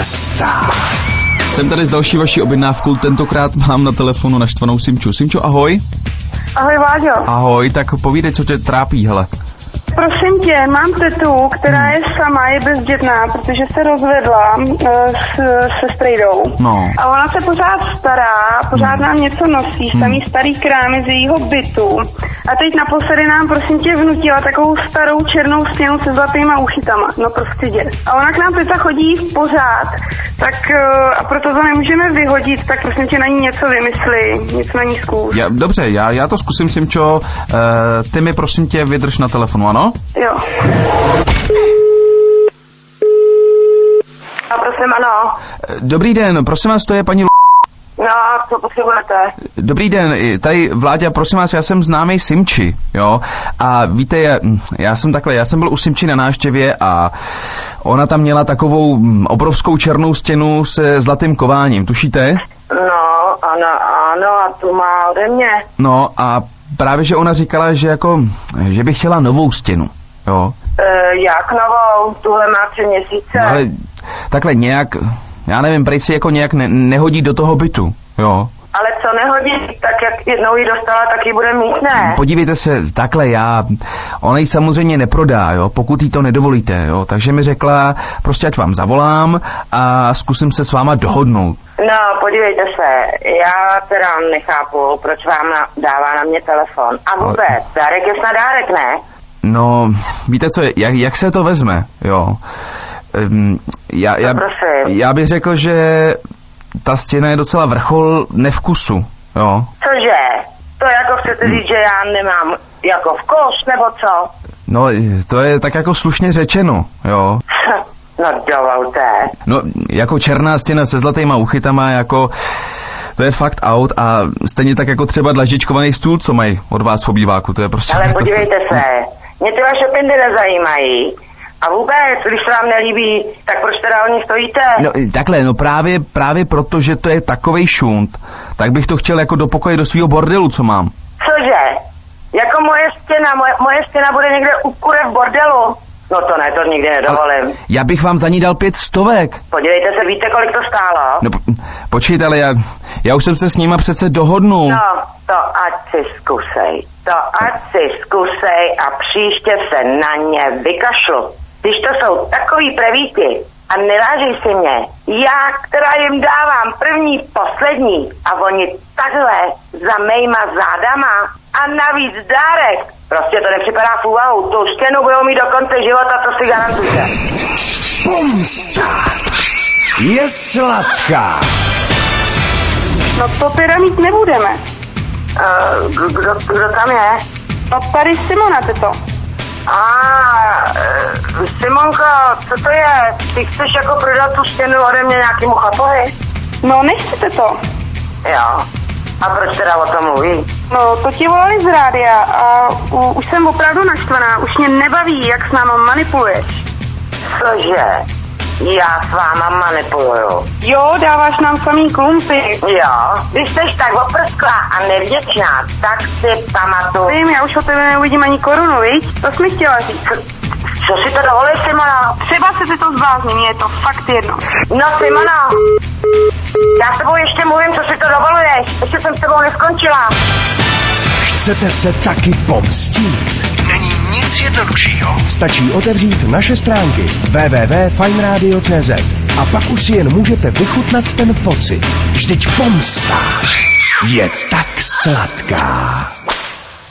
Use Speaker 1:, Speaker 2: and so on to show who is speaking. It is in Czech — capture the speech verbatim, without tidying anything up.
Speaker 1: Pomsta.
Speaker 2: Jsem tady s další vaší objednávkou, tentokrát mám na telefonu naštvanou Simču. Simčo, ahoj.
Speaker 3: Ahoj, Váďo.
Speaker 2: Ahoj, tak povídej, co tě trápí, hele.
Speaker 3: Prosím tě, mám tetu, která je sama, je bezdětná, protože se rozvedla uh, s, se strejdou.
Speaker 2: No.
Speaker 3: A ona se pořád stará, pořád nám něco nosí,
Speaker 2: Hmm.
Speaker 3: samý starý krámy z jejího bytu. A teď naposledy nám, prosím tě, vnutila takovou starou černou stěnu se zlatýma uchytama. No prostě dět. A ona k nám teta chodí pořád, tak uh, a proto to nemůžeme vyhodit, tak prosím tě na ní něco vymysli, něco na ní zkus.
Speaker 2: Já, dobře, já, já to zkusím, Simčo. Uh, ty mi prosím tě vydrž na telefonu, ano?
Speaker 3: Jo. A prosím, ano.
Speaker 2: Dobrý den, prosím vás, to je paní Lu...
Speaker 3: No, co potřebujete?
Speaker 2: Dobrý den, tady Vláďa, prosím vás, já jsem známý Simči, jo, a víte, já, já jsem takhle, já jsem byl u Simči na návštěvě a ona tam měla takovou obrovskou černou stěnu se zlatým kováním, tušíte?
Speaker 3: No, ano, ano, a tu má ode mě.
Speaker 2: No a právě, že ona říkala, že jako, že by chtěla novou stěnu, jo.
Speaker 3: E, jak novou? Tuhle má tři měsíce.
Speaker 2: No, ale takhle nějak, já nevím, prej si jako nějak ne, nehodí do toho bytu, jo.
Speaker 3: Ale co nehodí, tak jak jednou ji dostala, tak ji bude mít, ne?
Speaker 2: Podívejte se, takhle já, ona ji samozřejmě neprodá, jo, pokud jí to nedovolíte, jo, takže mi řekla, prostě ať vám zavolám a zkusím se s váma dohodnout.
Speaker 3: No, podívejte se, já teda nechápu, proč vám na, dává na mě telefon. A vůbec, dárek je snad dárek, ne?
Speaker 2: No, víte co, jak, jak se to vezme, jo. Um, já, já,
Speaker 3: no,
Speaker 2: já bych řekl, že ta stěna je docela vrchol nevkusu, jo.
Speaker 3: Cože? To jako chcete říct, že já nemám jako vkus, nebo co?
Speaker 2: No, to je tak jako slušně řečeno, jo.
Speaker 3: No dovolte.
Speaker 2: No, jako černá stěna se zlatýma uchytama, jako, to je fakt out a stejně tak jako třeba dlaždičkovaný stůl, co mají od vás v obýváku, to je prostě...
Speaker 3: Ale podívejte
Speaker 2: se,
Speaker 3: se, mě ty vaše pindy nezajímají. A vůbec, když se vám nelíbí, tak proč teda o ní stojíte?
Speaker 2: No takhle, no právě, právě proto, že to je takovej šunt, tak bych to chtěl jako do pokoje do svého bordelu, co mám.
Speaker 3: Cože? Jako moje stěna, moje, moje stěna bude někde u kure v bordelu? No to ne, to nikdy nedovolím.
Speaker 2: Ale já bych vám za ní dal pět stovek.
Speaker 3: Podívejte se, víte, kolik to stálo?
Speaker 2: No po, počkejte, ale já, já už jsem se s nima přece dohodnul.
Speaker 3: No, to ať si zkusej. To ať si zkusej a příště se na ně vykašlu. Když to jsou takový prevíti a neváží si mě, já, která jim dávám první, poslední a oni takhle za mejma zádama a navíc dárek, prostě to nepřipadá v úvahu. Tu stěnu budou mít do konce života, to si garantujte.
Speaker 1: Pomsta je sladká.
Speaker 3: No to teda mít nebudeme. Uh, kdo, kdo tam je? No tady Simona, teto. A uh, Simonko, co to je? Ty chceš jako prodat tu stěnu ode mě nějakýmu chapovi? No nechcete to. Jo. A proč teda o tom mluví? No, to ti volali z rádia a u, už jsem opravdu naštvaná. Už mě nebaví, jak s náma manipuluješ. Cože? Já s váma manipuluju. Jo, dáváš nám samý klumpy. Jo, když jsi tak oprsklá a nevděčná, tak si pamatuj. Vím, já už o tebe neuvidím ani korunu, viď? To jsi mi chtěla říct. Co si to dovolíš, Simona? Třeba se si to zblázním, je to fakt jedno. No, Simona, já s tebou ještě mluvím, co si to dovoluješ. Ještě jsem s tebou neskončila.
Speaker 1: Chcete se taky pomstít?
Speaker 4: Není nic jednoduššího.
Speaker 1: Stačí otevřít naše stránky w w w tečka fajn radio tečka c z a pak už si jen můžete vychutnat ten pocit. Vždyť pomsta je tak sladká.